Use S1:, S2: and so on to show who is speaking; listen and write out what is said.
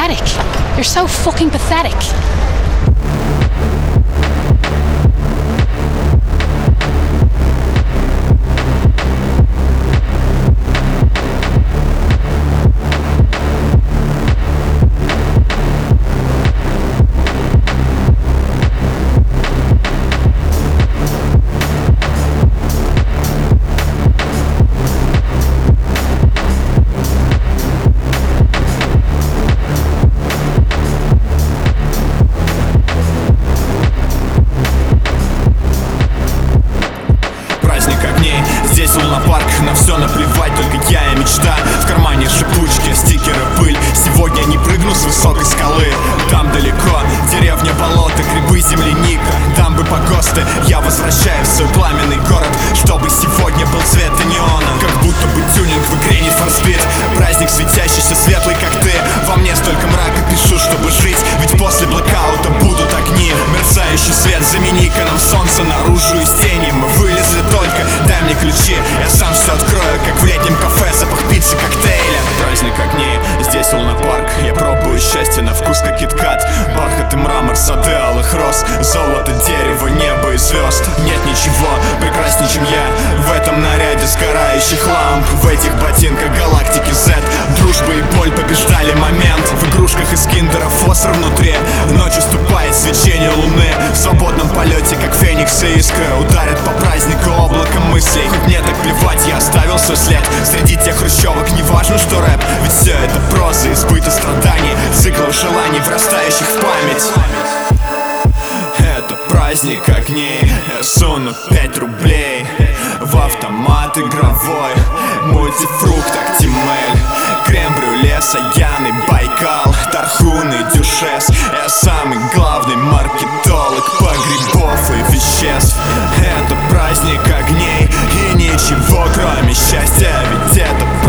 S1: pathetic. You're so fucking pathetic.
S2: Здесь лунопарк, на все наплевать, только я и мечта. В кармане шипучки, стикеры, пыль. Сегодня не прыгну с высокой скалы. Там далеко, деревня, болото, грибы, земляника. Там бы погосты, я возвращаюсь в свой пламенный город, чтобы сегодня был цвет неона. Как будто бы тюнинг в игре Need for Speed. Праздник светящийся, светлый, как ты. Во мне столько мрака, пишу, чтобы жить. Ведь после блэкаута будут огни. Мерцающий свет, замени-ка нам солнце. Наружу из тени мы вылезли только. Дай мне ключи, я сам все открою, как в летнем кафе, запах пиццы, коктейля. Праздник огней, здесь лунопарк. Я пробую счастье на вкус, как киткат. Бархат и мрамор, сады алых роз. Золото, дерево, небо и звезд. Нет ничего прекраснее, чем я в этом наряде сгорающих ламп. В этих ботинках галактики Z. Дружба и боль побеждали момент. В игрушках из киндера фосфор внутри. Ночь уступает свечение луны. В свободном полете, как феникс и искры, ударят по празднику облаком мыслей. Хоть мне так плевать, я оставил свой след среди тех хрущевок, не важно, что рэп. Ведь все это проза, избыта страданий, циклов желаний, врастающих в память. Это праздник огней. Я суну 5 рублей в автомат игровой. Мультифрукт, Актимель, крем-брюле, Саян и Байкал, Тархун и Дюшес. Я самый главный маркетолог погребов и веществ. Это праздник огней и ничего кроме счастья. Ведь это